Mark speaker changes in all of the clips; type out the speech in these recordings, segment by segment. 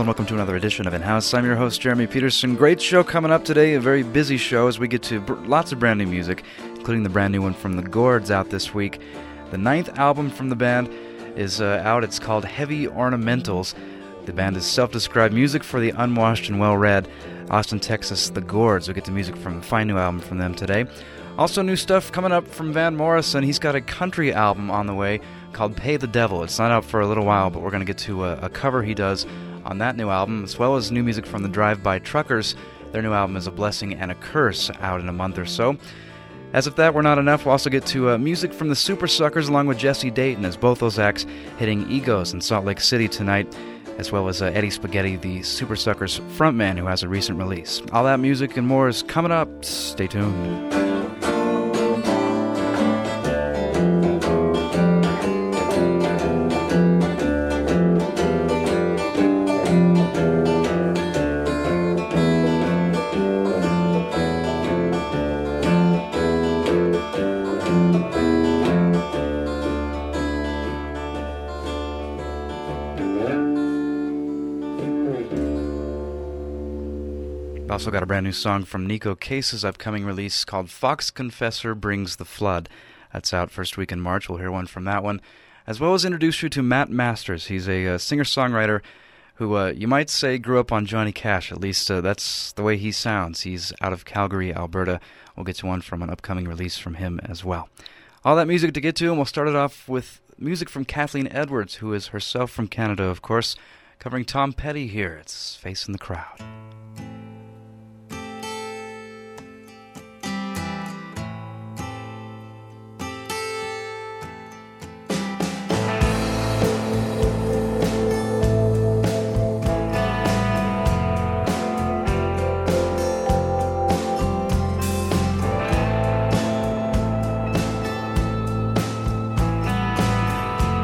Speaker 1: and welcome to another edition of In-House. I'm your host, Jeremy Peterson. Great show coming up today, a very busy show as we get to lots of brand new music, including the brand new one from the Gourds out this week. The 9th album from the band is out. It's called Heavy Ornamentals. The band is self-described music for the unwashed and well-read. Austin, Texas, the Gourds. We'll get to music from a fine new album from them today. Also new stuff coming up from Van Morrison. He's got a country album on the way called Pay the Devil. It's not out for a little while, but we're going to get to a cover he does on that new album, as well as new music from the Drive-By Truckers. Their new album is A Blessing and a Curse, out in a month or so. As if that were not enough, we'll also get to music from the Super Suckers along with Jesse Dayton, as both those acts hitting Egos in Salt Lake City tonight, as well as Eddie Spaghetti, the Super Suckers frontman, who has a recent release. All that music and more is coming up. Stay tuned. Also got a brand new song from Nico Case's upcoming release called Fox Confessor Brings the Flood. That's out first week in March. We'll hear one from that one. As well as introduce you to Matt Masters. He's a singer-songwriter who you might say grew up on Johnny Cash. At least that's the way he sounds. He's out of Calgary, Alberta. We'll get to one from an upcoming release from him as well. All that music to get to, and we'll start it off with music from Kathleen Edwards, who is herself from Canada, of course, covering Tom Petty here. It's Facing the Crowd.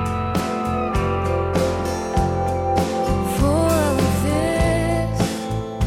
Speaker 2: For this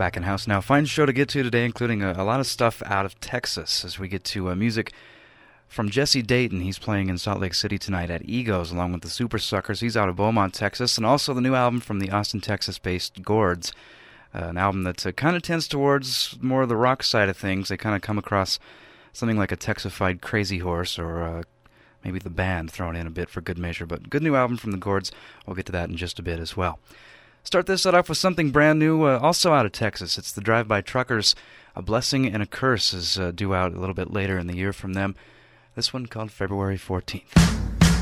Speaker 1: Back in House Now. Fine show to get to today, including a lot of stuff out of Texas as we get to music from Jesse Dayton. He's playing in Salt Lake City tonight at Egos along with the Super Suckers. He's out of Beaumont, Texas, and also the new album from the Austin, Texas-based Gourds, an album that kind of tends towards more of the rock side of things. They kind of come across something like a Texified Crazy Horse or maybe the band thrown in a bit for good measure. But good new album from the Gourds. We'll get to that in just a bit as well. Start this set off with something brand new, also out of Texas. It's the Drive-By Truckers. A Blessing and a Curse is due out a little bit later in the year from them. This one called February 14th.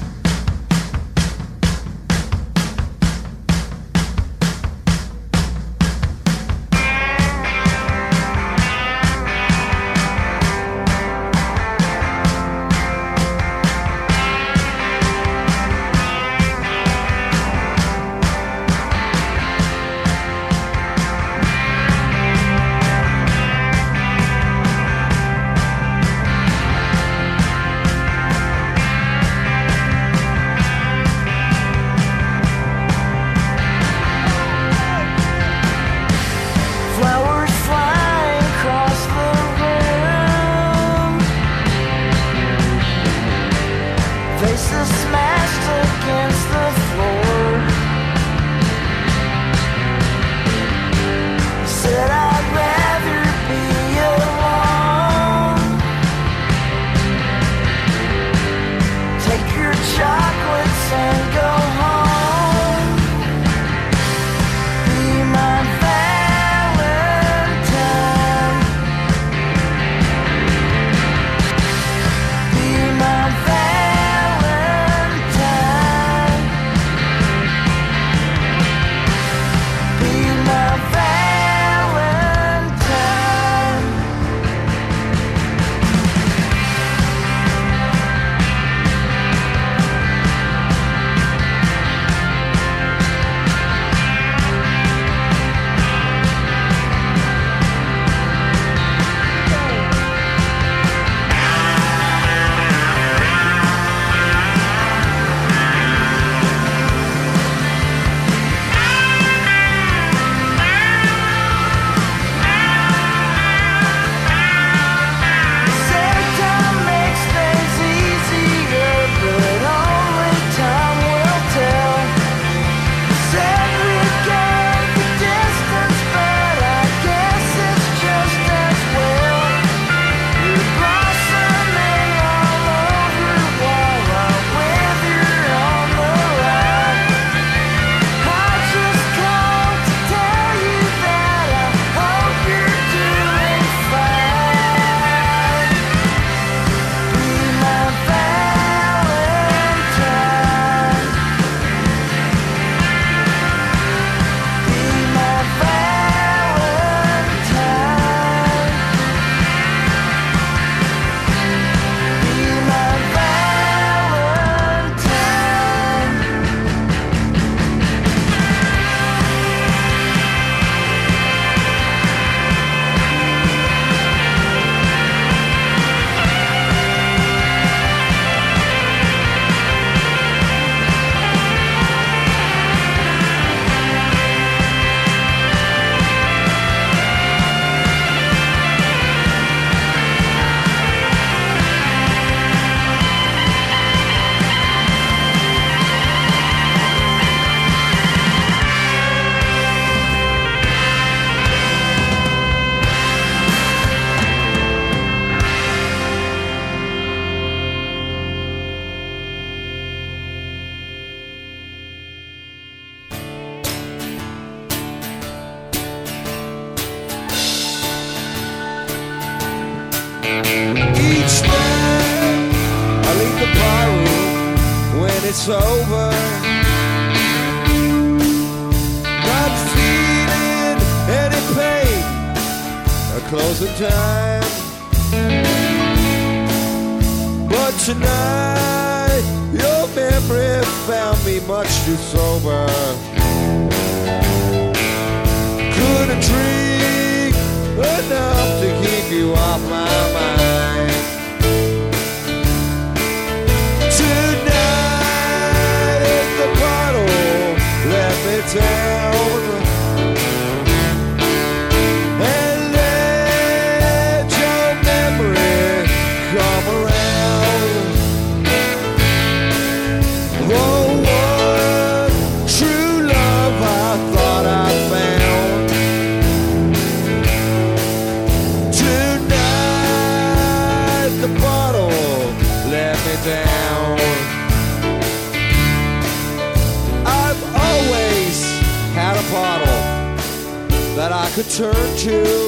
Speaker 2: It's over. Not feeling any pain. A closing time. But tonight your memory found me much too sober. Couldn't drink enough to keep you off my mind. Let me down. down. I've always had a bottle that I could turn to,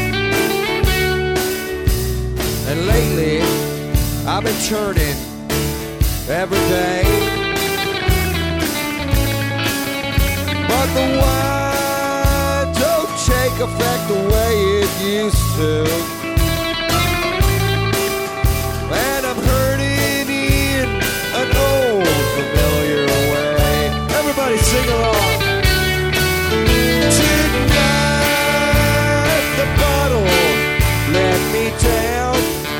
Speaker 2: and lately I've been turning every day. But the wine don't take effect the way it used to, and I'm hurting in an old familiar way. Everybody sing along. Tonight the bottle let me down,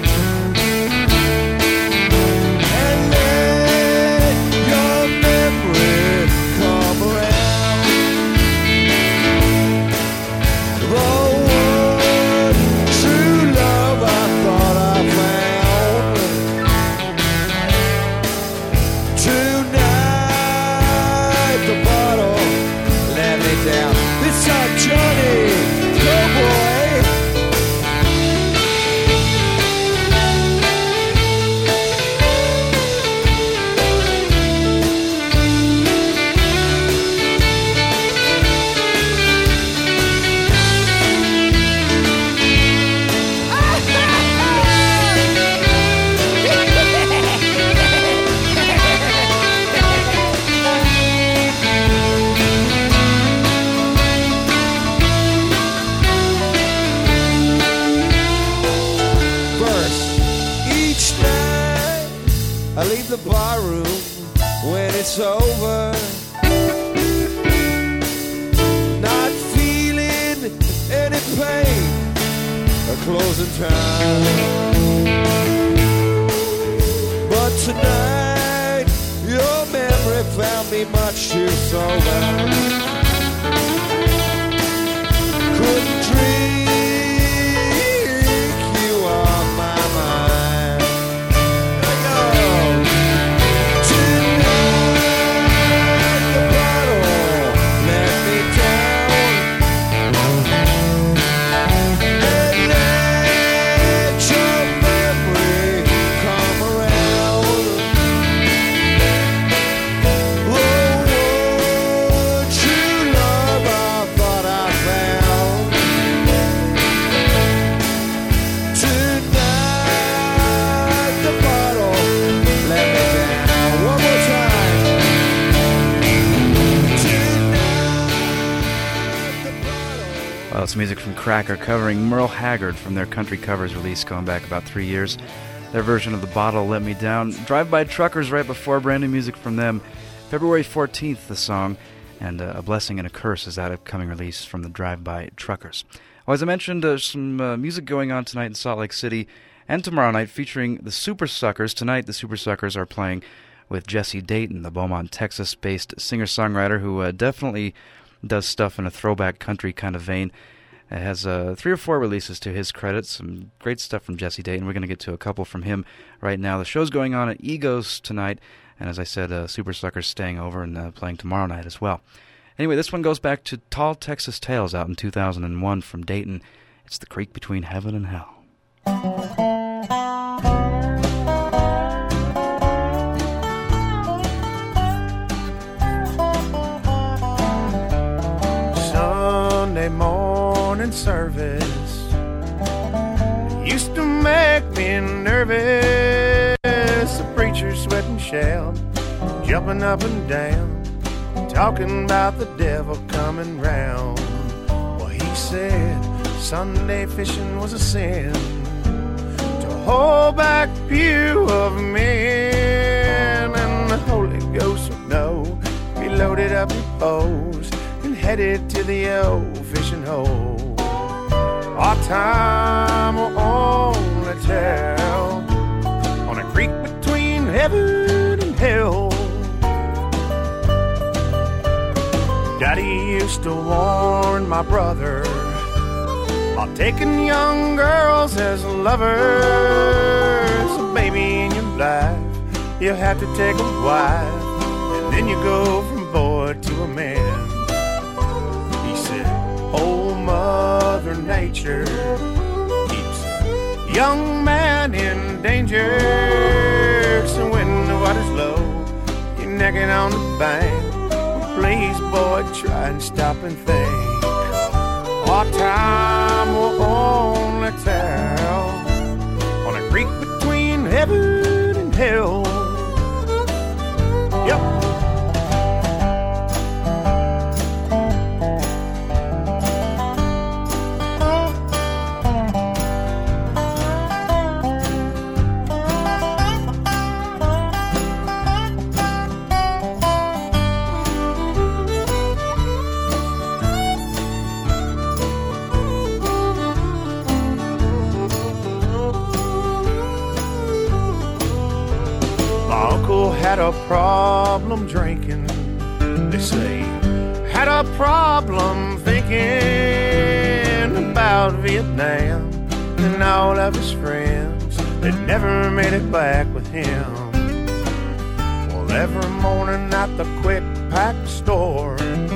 Speaker 2: and let your memory come around. The one true love I thought I found. Tonight the bottle let me down. This time, Johnny, go boy. I leave the bar room when it's over, not feeling any pain or closing time. But tonight your memory found me much too sober. Couldn't drink you off my mind.
Speaker 1: Well, it's music from Cracker covering Merle Haggard from their Country Covers release going back about 3 years. Their version of The Bottle Let Me Down. Drive-By Truckers right before, brand new music from them. February 14th, the song, and A Blessing and a Curse is that upcoming release from the Drive-By Truckers. Well, as I mentioned, some music going on tonight in Salt Lake City and tomorrow night featuring the Super Suckers. Tonight, the Super Suckers are playing with Jesse Dayton, the Beaumont, Texas-based singer-songwriter who definitely does stuff in a throwback country kind of vein. It has 3 or 4 releases to his credit. Some great stuff from Jesse Dayton. We're going to get to a couple from him right now. The show's going on at Egos tonight, and as I said, Super Suckers staying over and playing tomorrow night as well. Anyway, this one goes back to Tall Texas Tales out in 2001 from Dayton. It's The Creek Between Heaven and Hell.
Speaker 3: Sunday morning service used to make me nervous. The preacher sweating shout, jumping up and down, talking about the devil coming round. Well, he said Sunday fishing was a sin, to hold back pew of men, and the Holy Ghost would know. He loaded up your bows and headed to the old fishing hole. Our time will only tell on a creek between heaven and hell. Daddy used to warn my brother about taking young girls as lovers. So baby, in your life you have to take a wife, and then you go from boy to a man. He said, old Mother Nature keeps a young man in danger. So naked on the bank. Please, boy, try and stop and think. Our time will only tell on a creek between heaven and hell. Yep. Had a problem drinking, they say. Had a problem thinking about Vietnam and all of his friends that never made it back with him. Well, every morning at the quick pack store,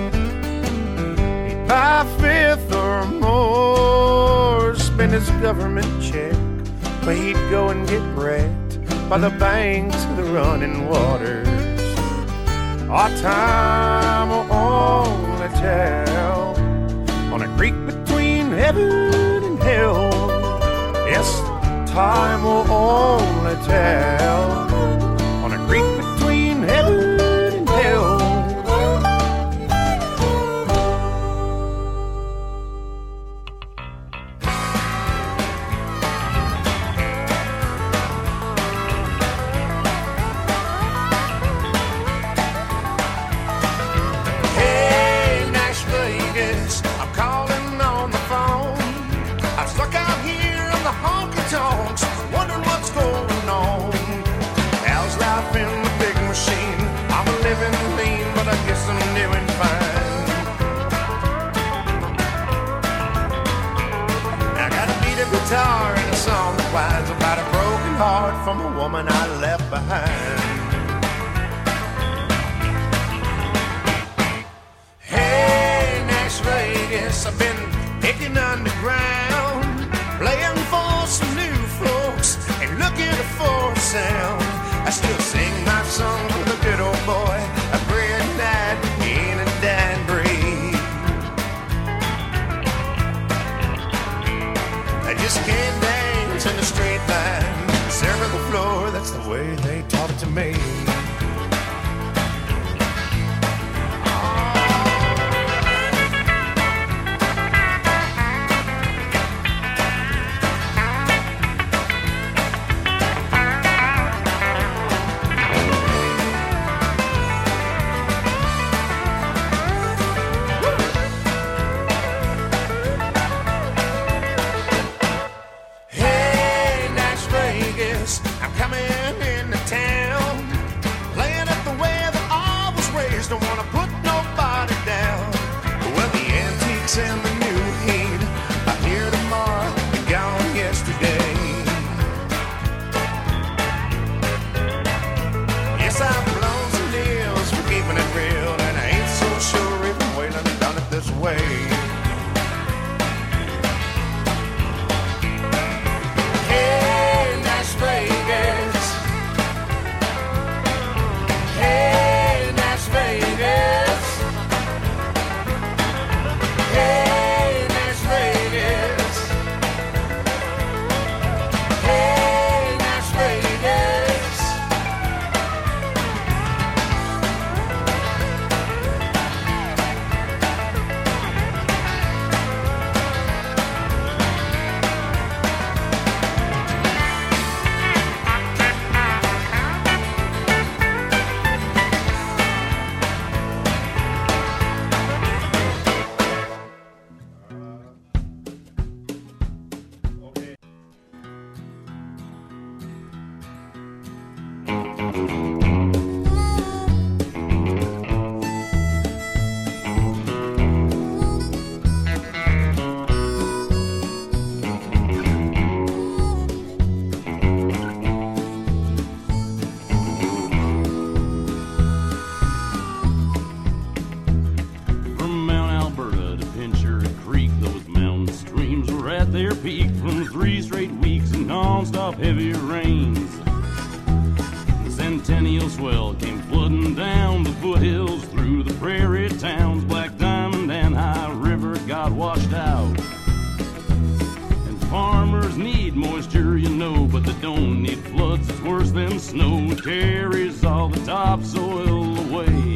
Speaker 3: he'd buy a fifth or more, spend his government check, but he'd go and get wrecked by the banks of the running waters. Our time will only tell on a creek between heaven and hell. Yes, time will only tell on a creek between heaven and hell. Wondering what's going on. How's life in the big machine? I'm a living lean, but I guess I'm doing fine. I got a beat of guitar and a song that whines about a broken heart from a woman I left behind. Hey, Las Vegas, I've been picking underground, playing for some new folks and looking for a sound. I still sing my song for the good old boy, a great night in a dying breed. I just can't dance in a straight line, serve the floor, that's the way they talk to me. And the new heat, I hear tomorrow, gone yesterday. Yes, I've blown some deals for keeping it real, and I ain't so sure even Waylon done it this way. Hey, Las Vegas. Hey, Las Vegas. Hey, Las Vegas. Hey, Las Vegas.
Speaker 4: their peak from 3 straight weeks of non-stop heavy rains. The Centennial swell came flooding flooding down the foothills through the prairie towns. Black Diamond and High River got washed out. And farmers need moisture, you know, but they don't need floods. It's worse than snow. It carries all the topsoil away.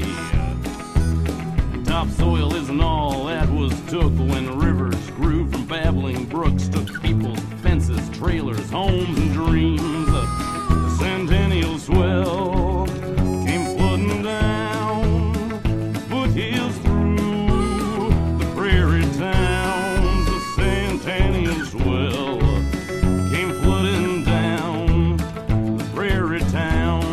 Speaker 4: Topsoil isn't all that was took when the rivers grew from babbling brooks. Took people's fences, trailers, homes, and dreams. The Centennial swell came flooding down the foothills through the prairie towns. The Centennial swell came flooding down the prairie towns.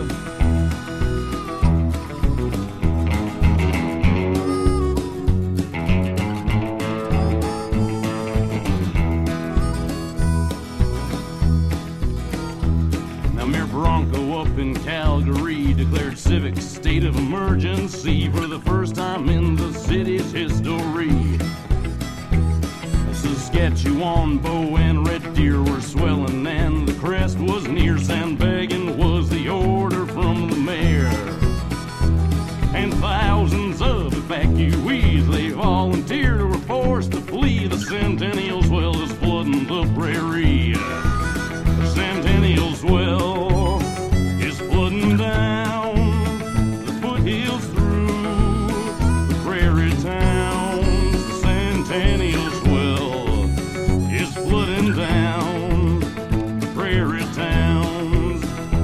Speaker 4: Bronco up in Calgary declared civic state of emergency for the first time in the city's history. Saskatchewan, Bow, and Red Deer were swelling, and the crest was near. Sandbagging was the order from the mayor. And thousands of evacuees, they volunteered or were forced to flee. The Centennial swell is flooding the prairie. The Centennial swell down the foothills through the prairie towns. The Centennial swell is flooding down the prairie towns.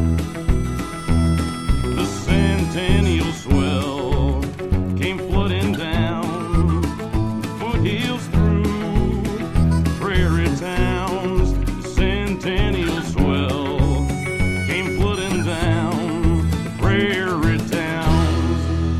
Speaker 4: The Centennial swell came flooding down the foothills through the prairie towns. The Centennial swell came flooding down prairie towns.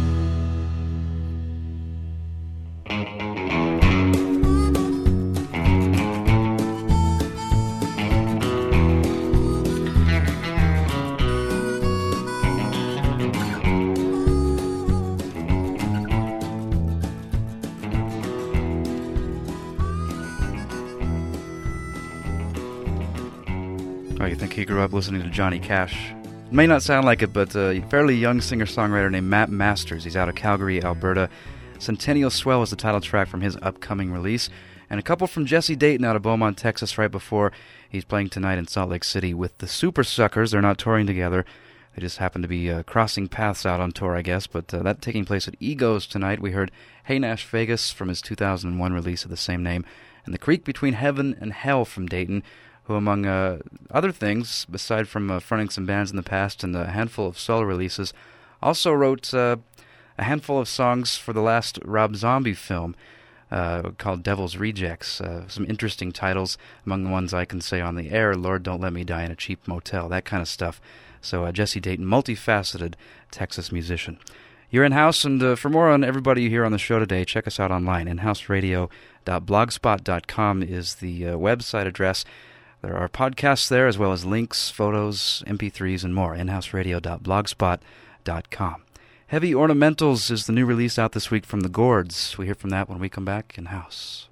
Speaker 1: Oh, you think he grew up listening to Johnny Cash? It may not sound like it, but a fairly young singer-songwriter named Matt Masters. He's out of Calgary, Alberta. Centennial Swell is the title track from his upcoming release. And a couple from Jesse Dayton out of Beaumont, Texas, right before. He's playing tonight in Salt Lake City with the Super Suckers. They're not touring together. They just happen to be crossing paths out on tour, I guess. But that taking place at Egos tonight. We heard Hey Nash Vegas from his 2001 release of the same name. And The Creek Between Heaven and Hell from Dayton, who, among other things, aside from fronting some bands in the past and a handful of solo releases, also wrote a handful of songs for the last Rob Zombie film called Devil's Rejects. Some interesting titles, among the ones I can say on the air: Lord, Don't Let Me Die in a Cheap Motel, that kind of stuff. So Jesse Dayton, multifaceted Texas musician. You're in-house, and for more on everybody you hear on the show today, check us out online. inhouseradio.blogspot.com is the website address. There are podcasts there, as well as links, photos, MP3s, and more. inhouseradio.blogspot.com. Heavy Ornamentals is the new release out this week from the Gourds. We hear from that when we come back in-house.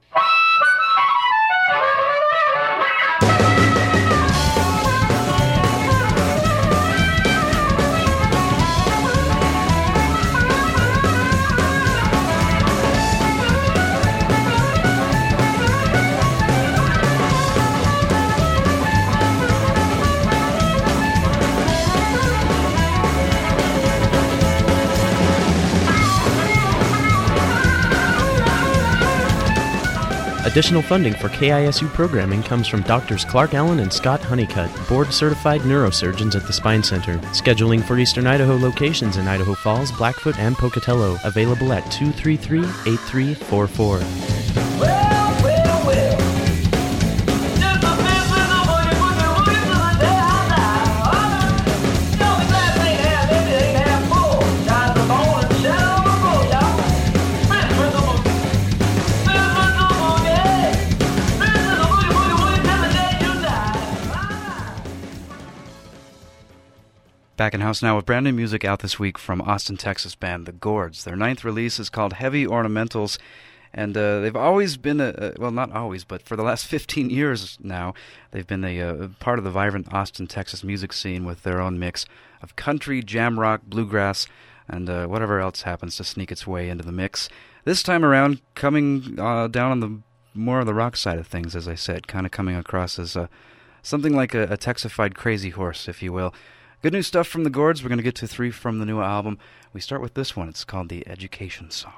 Speaker 5: Additional funding for KISU programming comes from Drs. Clark Allen and Scott Honeycutt, board-certified neurosurgeons at the Spine Center. Scheduling for Eastern Idaho locations in Idaho Falls, Blackfoot, and Pocatello. Available at 233-8344. Back in house now with brand new music out this week from Austin, Texas band The Gourds. Their ninth release is called Heavy Ornamentals,
Speaker 1: And they've always been, well, not always, but for the last 15 years now, they've been a part of the vibrant Austin, Texas music scene with their own mix of country, jam rock, bluegrass, and whatever else happens to sneak its way into the mix. This time around, coming down on the more of the rock side of things, as I said, kind of coming across as something like a Texified Crazy Horse, if you will. Good new stuff from the Gourds. We're going to get to 3 from the new album. We start with this one. It's called The Education Song.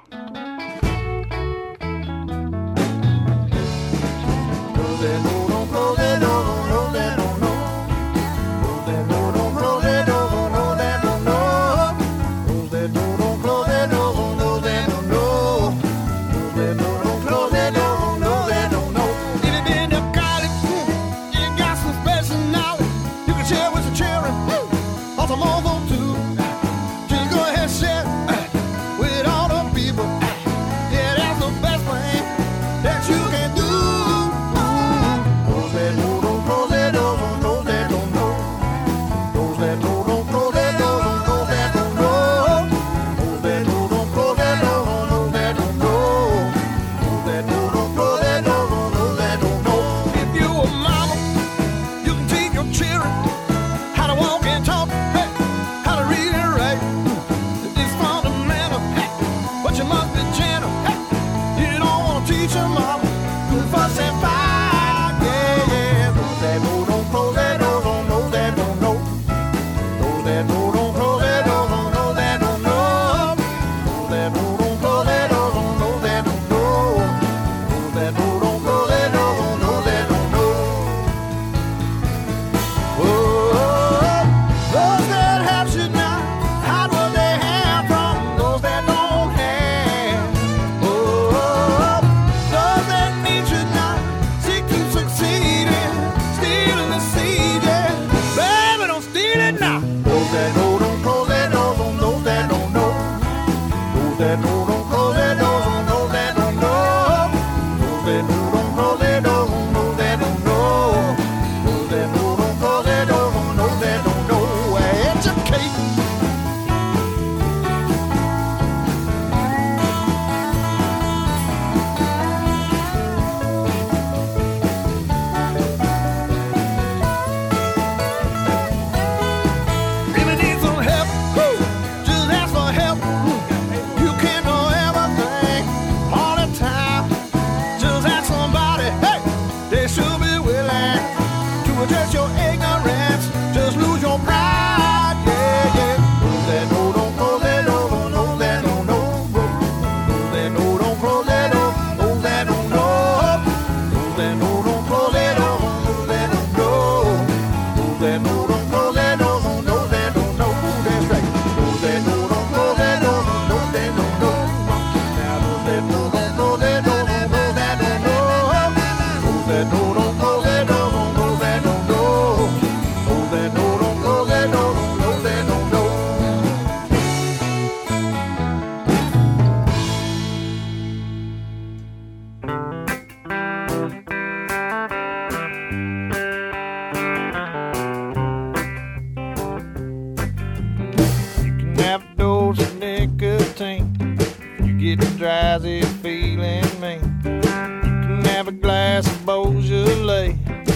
Speaker 3: drowsy feeling me. You can have a glass of Beaujolais.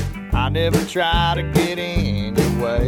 Speaker 3: I never try to get in your way.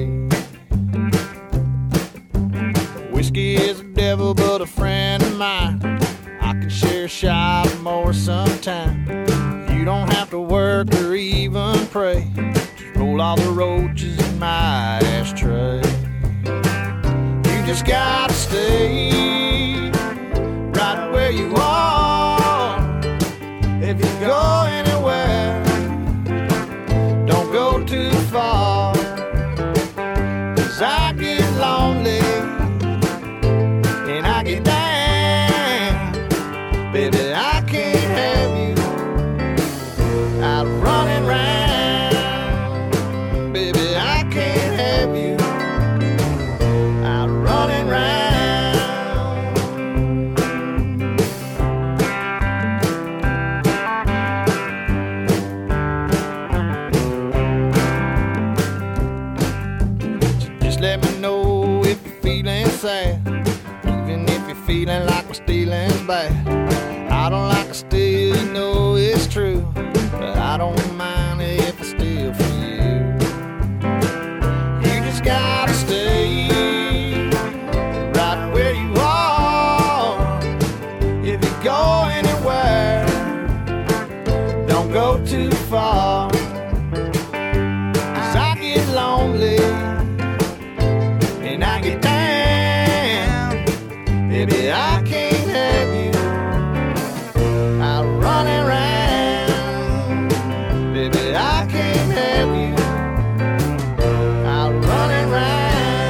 Speaker 3: Whiskey is a devil, but a friend of mine. I can share a shot or more sometime. You don't have to work or even pray. Just roll all the roaches in my ashtray. You just gotta stay right where you are. If you go anywhere, don't go too far. 'Cause I get lonely and I get down. Baby, I can't have you out running round. Baby, I can't have you out running round. Just let me know if you're feeling sad, even if you're feeling like my stealing's bad.
Speaker 2: I don't like to steal, you know it's true, but I don't mind if I steal from you. You just gotta stay right where you are. If you go anywhere, don't go too far, 'cause I get lonely and I get down. Baby, I can't have you out running around. Baby, I can't have you out running around.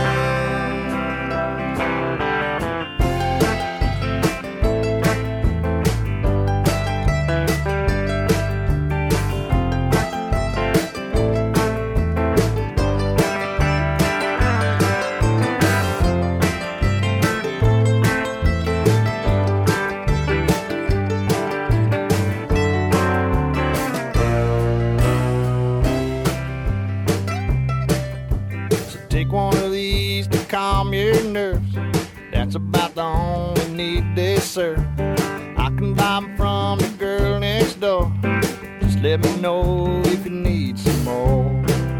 Speaker 2: Take one of these to calm your nerves. That's about the only need they serve. I can buy 'em from the girl next door. Just let me know if you need some more.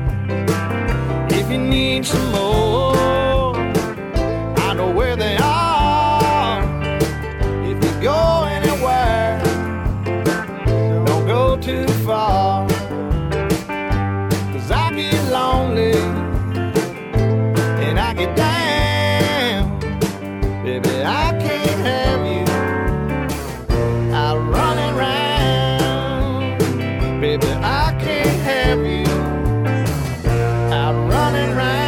Speaker 2: If you need some more, I know where they are. If you go anywhere, don't go too far, 'cause I get lonely and I get down. Baby, I can't have you out running around. Baby, I can't have you out running around.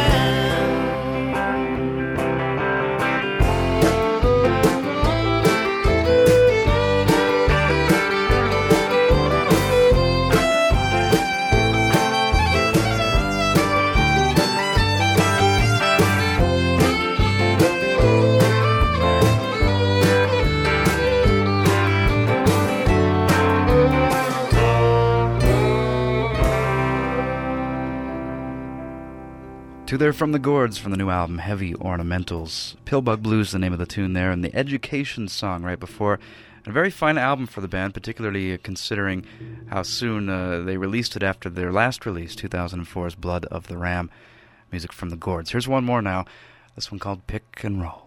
Speaker 1: Two there from the Gourds from the new album Heavy Ornamentals. Pillbug Blues, the name of the tune there, and the Education song right before. A very fine album for the band, particularly considering how soon they released it after their last release, 2004's Blood of the Ram. Music from the Gourds. Here's one more now. This one called Pick and Roll.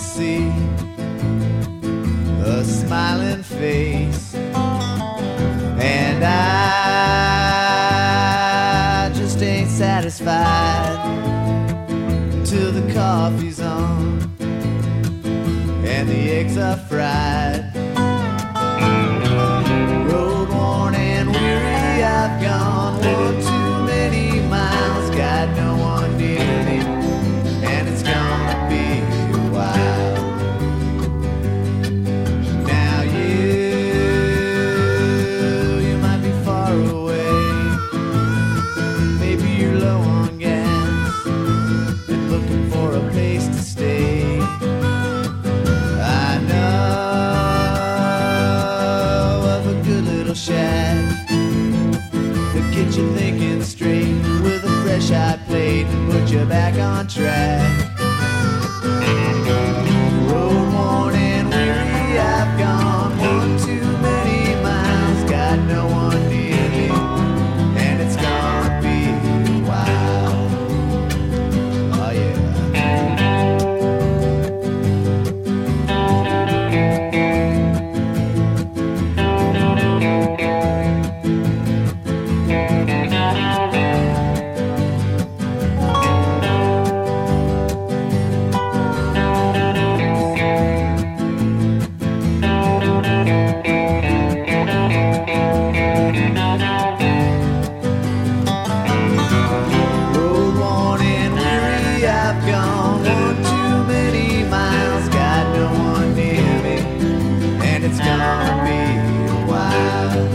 Speaker 2: see a smiling face, and I just ain't satisfied till the coffee's on and the eggs are fried. Road worn and weary, I've gone one too many miles, got no one near me, and it's gonna be a while. Now you might be far away, maybe you're low on gas and looking for a place to stay. I know of a good little shack that gets you thinking straight with a fresh-eyed plate and put you back on track. Road worn and weary, I've gone one too many miles, got no one near me, and it's gonna be a while. Oh yeah. Road worn and weary, I've gone one too many miles, got no one near me, and it's gonna be a while.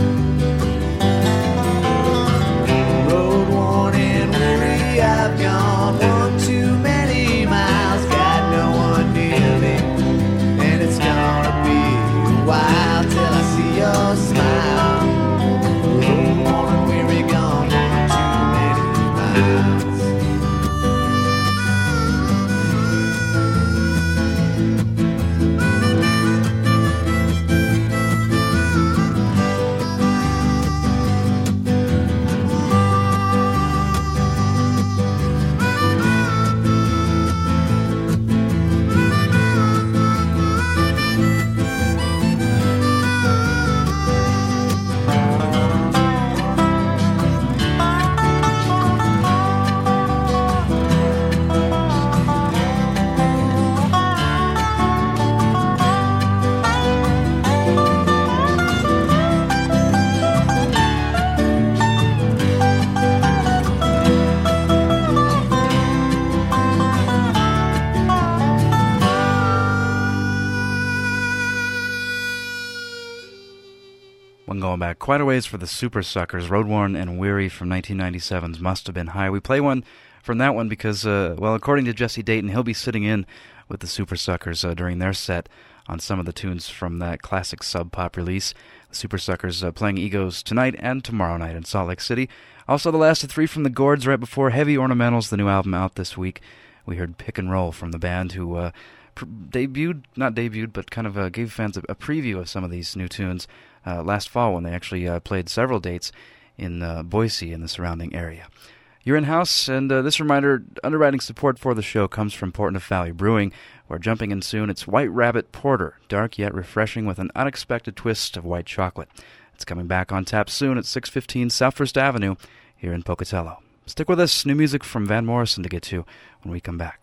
Speaker 2: Road worn and weary, I've gone one too many miles, got no one near me, and it's gonna be a while till I see your smile. Road worn and weary, gone one too many miles.
Speaker 1: One going back quite a ways for the Super Suckers, Road Worn and Weary from 1997's Must Have Been High. We play one from that one because, well, according to Jesse Dayton, he'll be sitting in with the Super Suckers during their set on some of the tunes from that classic Sub Pop release. The Super Suckers playing Egos tonight and tomorrow night in Salt Lake City. Also, the last of three from the Gourds right before Heavy Ornamentals, the new album out this week. We heard Pick and Roll from the band who not debuted, but kind of gave fans a preview of some of these new tunes last fall when they actually played several dates in Boise and the surrounding area. You're in-house, and this reminder, underwriting support for the show comes from Port Neuf Valley Brewing, where jumping in soon, it's White Rabbit Porter, dark yet refreshing with an unexpected twist of white chocolate. It's coming back on tap soon at 615 South First Avenue here in Pocatello. Stick with us, new music from Van Morrison to get to when we come back.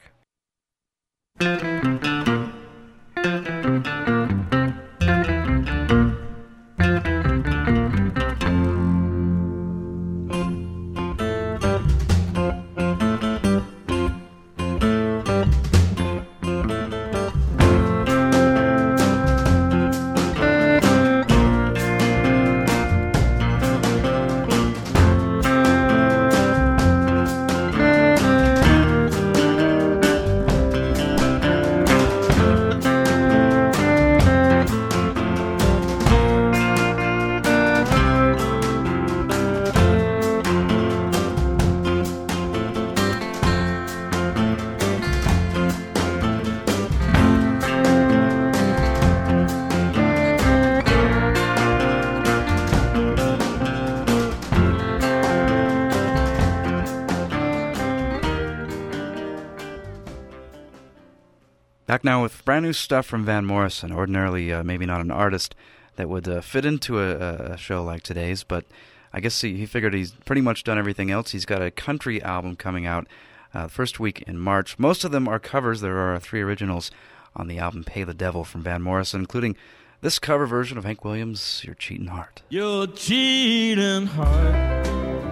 Speaker 1: Back now with brand new stuff from Van Morrison. Ordinarily, maybe not an artist that would fit into a show like today's, but I guess he figured he's pretty much done everything else. He's got a country album coming out first week in March. Most of them are covers. There are 3 originals on the album Pay the Devil from Van Morrison, including this cover version of Hank Williams' Your Cheating Heart.
Speaker 6: Your cheating heart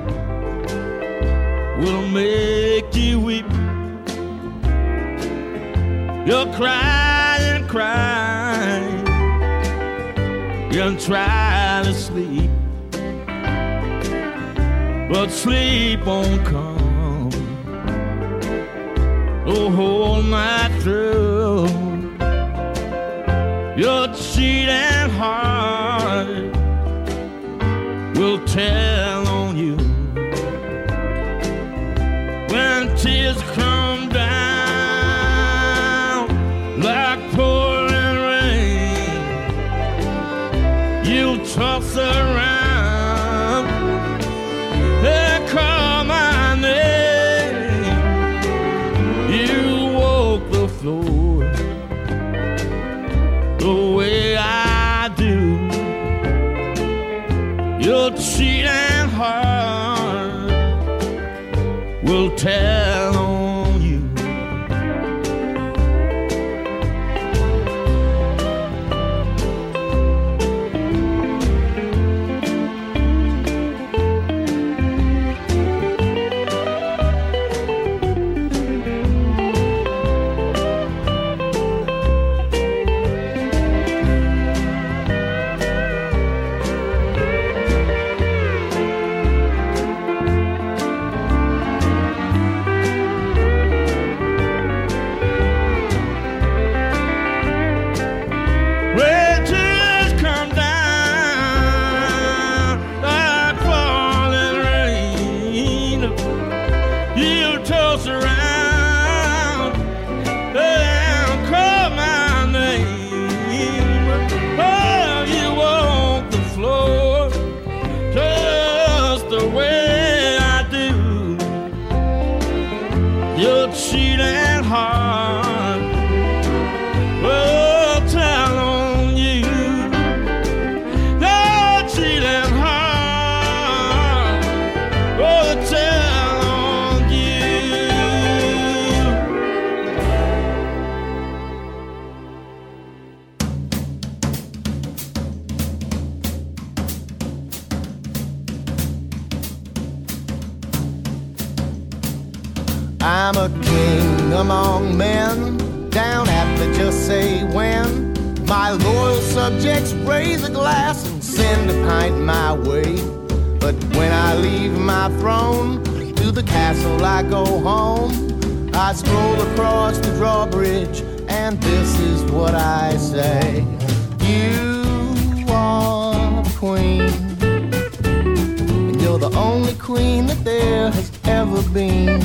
Speaker 6: will make you weep. You'll cry and cry and try to sleep, but sleep won't come the whole night through. Your cheating heart will tell on you when tears come down like pouring rain. You toss around and call my name. You walk the floor the way I do. Your cheating heart will tell on you.
Speaker 2: I'm a king among men, down at the just say when. My loyal subjects raise a glass and send a pint my way. But when I leave my throne, to the castle I go home. I stroll across the drawbridge, and this is what I say. You are the queen, and you're the only queen that there has ever been.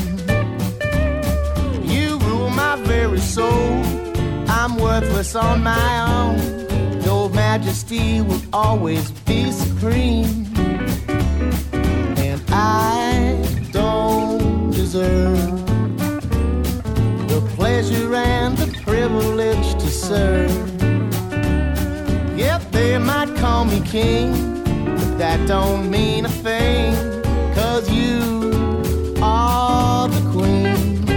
Speaker 2: My very soul, I'm worthless on my own. Your majesty will always be supreme, and I don't deserve the pleasure and the privilege to serve. Yep, they might call me king, but that don't mean a thing, 'cause you are the queen.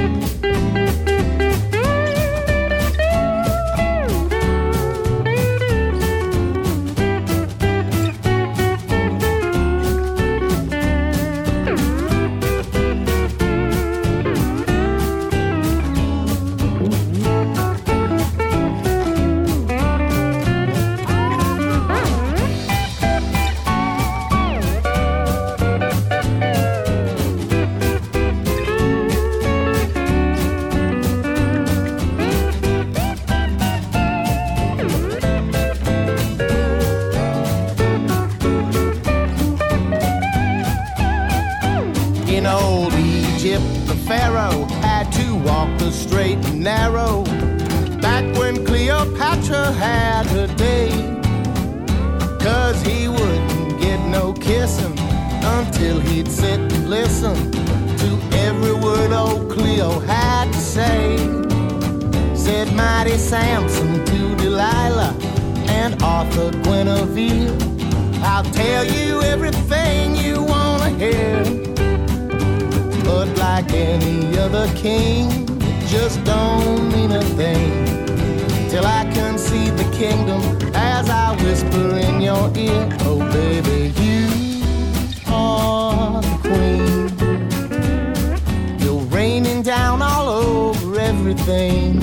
Speaker 2: Pharaoh had to walk the straight and narrow back when Cleopatra had her day, 'cause he wouldn't get no kissing until he'd sit and listen to every word old Cleo had to say. Said led mighty Samson to Delilah and Arthur Guinevere. I'll tell you everything you wanna hear, but like any other king, it just don't mean a thing till I concede the kingdom as I whisper in your ear. Oh baby, you are the queen. You're raining down all over everything.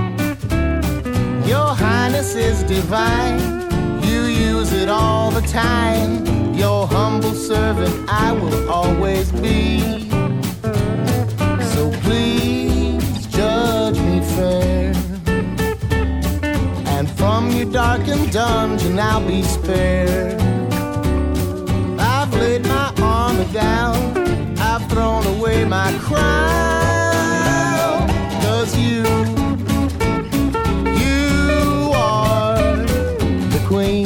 Speaker 2: Your highness is divine. You use it all the time. Your humble servant I will always be. So please judge me fair, and from your darkened dungeon I'll be spared. I've laid my armor down, I've thrown away my crown, 'cause you are the queen.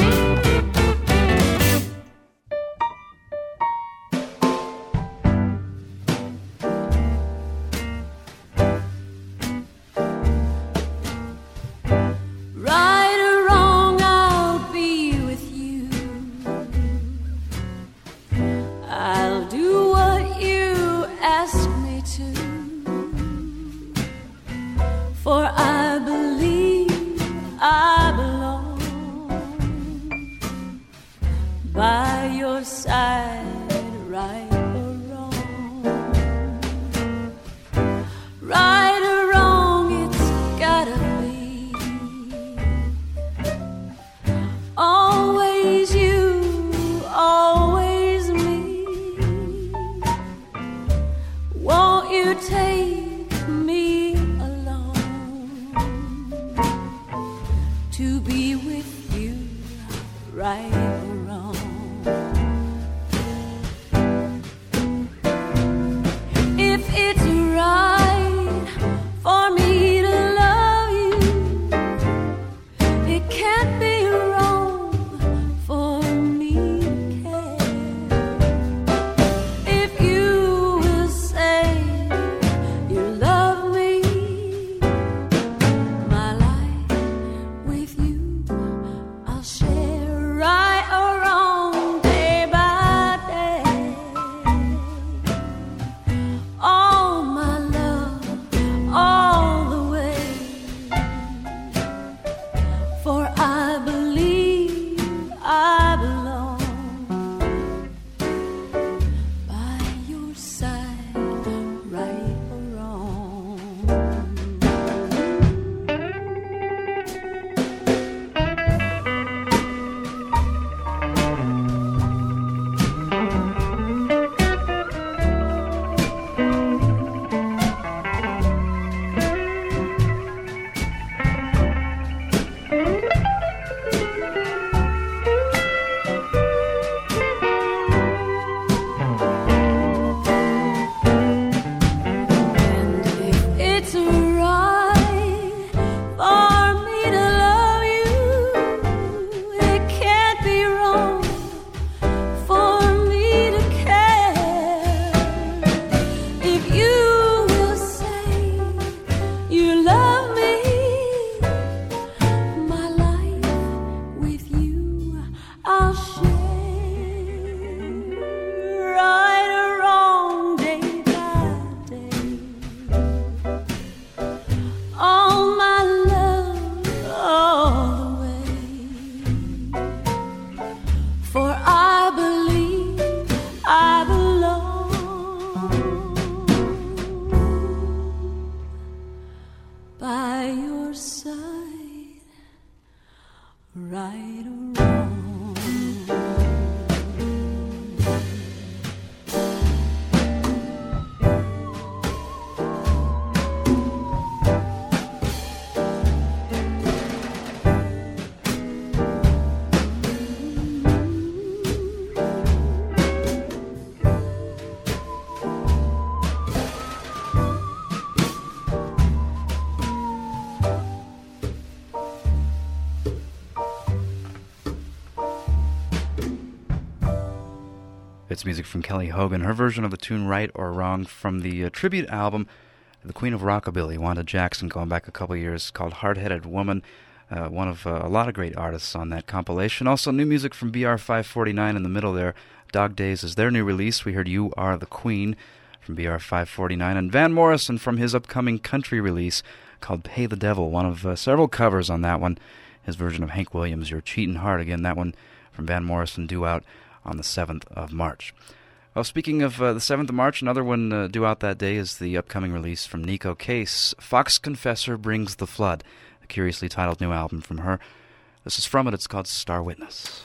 Speaker 1: It's music from Kelly Hogan, her version of the tune Right or Wrong from the tribute album the Queen of Rockabilly, Wanda Jackson, going back a couple years, called Hard-Headed Woman. One of a lot of great artists on that compilation. Also, new music from BR549 in the middle there. Dog Days is their new release. We heard You Are the Queen from BR549. And Van Morrison from his upcoming country release called Pay the Devil, one of several covers on that one. His version of Hank Williams' Your Cheatin' Heart. Again, that one from Van Morrison due out on the 7th of March. Well, speaking of the 7th of March, another one due out that day is the upcoming release from Nico Case, Fox Confessor Brings the Flood, a curiously titled new album from her. This is from it. It's called Star Witness.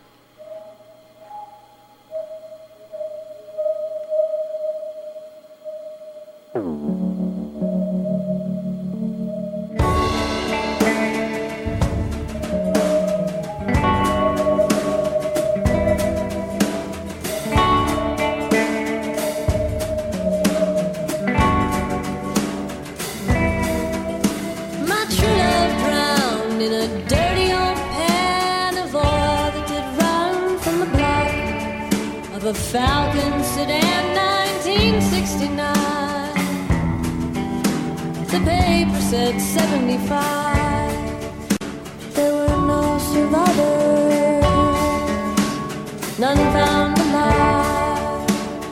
Speaker 7: A Falcon sedan, 1969. The paper said 75. There were no survivors, none found alive.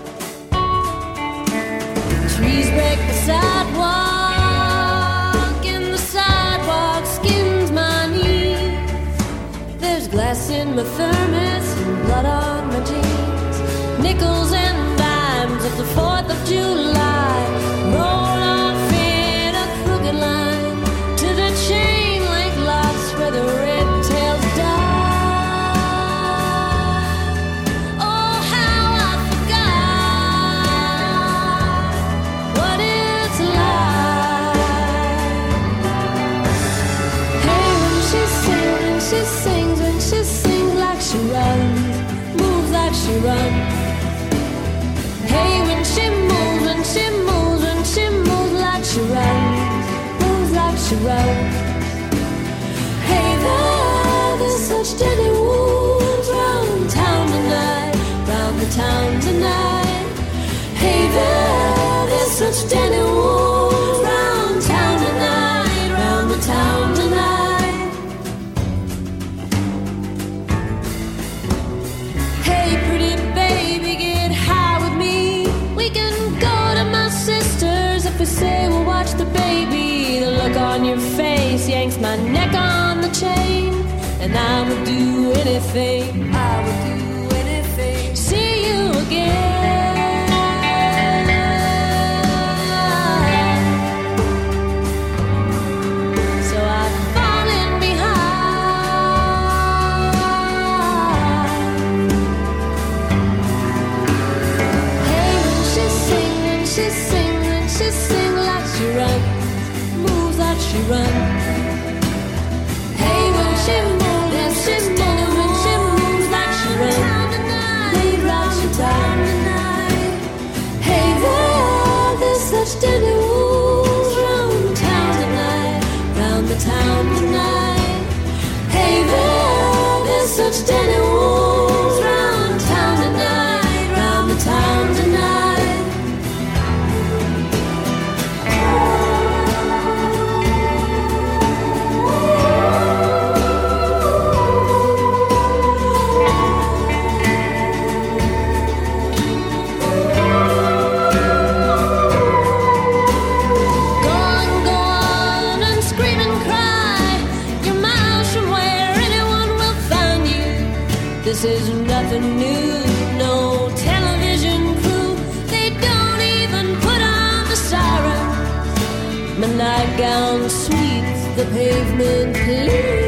Speaker 7: Trees break the sidewalk, and the sidewalk skins my knees. There's glass in my thermos and blood on my jeans. Nickels and dimes of the 4th of July roll off in a crooked line to the chain link lots where the red tails die. Oh, how I forgot what it's like. Hey, when she sings like she runs, moves like she runs. Hey, when she moves like she runs, moves like she runs. Hey, there's such deadly wounds round town tonight, round the town tonight. Hey, there's such deadly wounds round town tonight, round the town tonight. Hey, pretty baby, get high with me. We can go to my sister's if we say we'll watch the baby. The look on your face yanks my neck on the chain, and I would do anything, I would do anything, see you again. So I've fallen behind. Hey, when she sings like she runs, moves like she runs. Hey, when she moves like she runs, lead round she down tonight. Hey, there's such deadly wounds round the town tonight, round the town tonight. Hey, there's such deadly wounds round town tonight, round the town tonight. This is nothing new, no television crew. They don't even put on the sirens. My nightgown sweeps the pavement clean.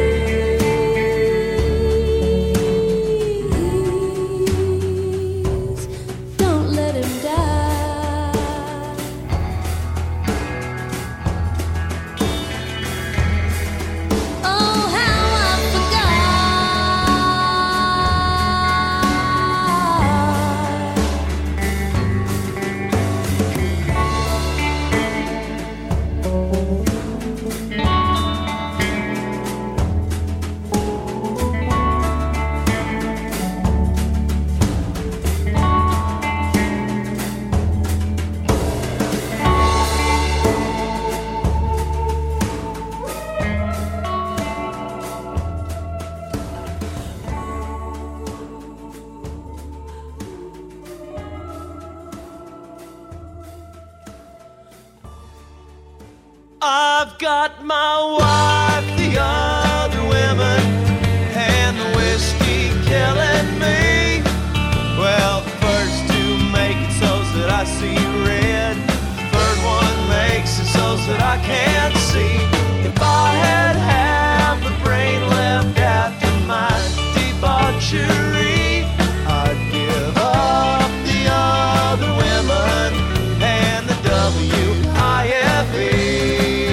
Speaker 2: I've got my wife, the other women, and the whiskey killing me. Well, the first two make it so that I see red. The third one makes it so that I can't see. If I had half the brain left after my debauchery, I'd give up the other women and the WIFE.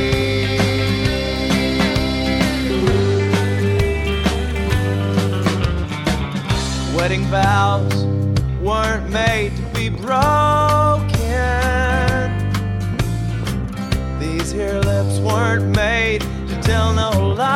Speaker 2: Wedding vows weren't made to be broken. These here lips weren't made to tell no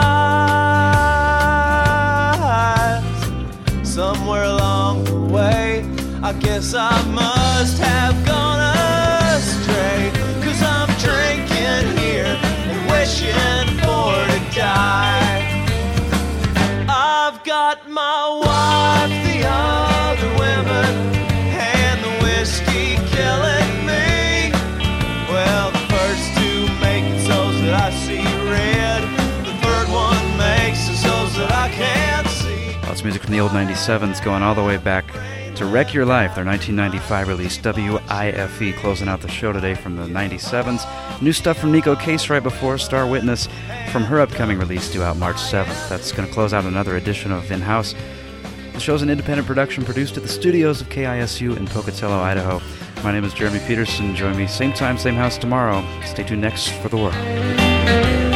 Speaker 2: lies. Somewhere along the way, I guess I must have gone astray. 'Cause I'm drinking here and wishing for to die. I've got my wife, the other women, and the whiskey killing me. Well, the first two make it so that I see red. The third one makes it so that I can't see.
Speaker 1: Lots of music from the old 97s going all the way back to Wreck Your Life, their 1995 release, WIFE, closing out the show today from the 97s. New stuff from Nico Case right before, Star Witness, from her upcoming release due out March 7th. That's going to close out another edition of In-House. The show's an independent production produced at the studios of KISU in Pocatello, Idaho. My name is Jeremy Peterson. Join me same time, same house tomorrow. Stay tuned next for The World.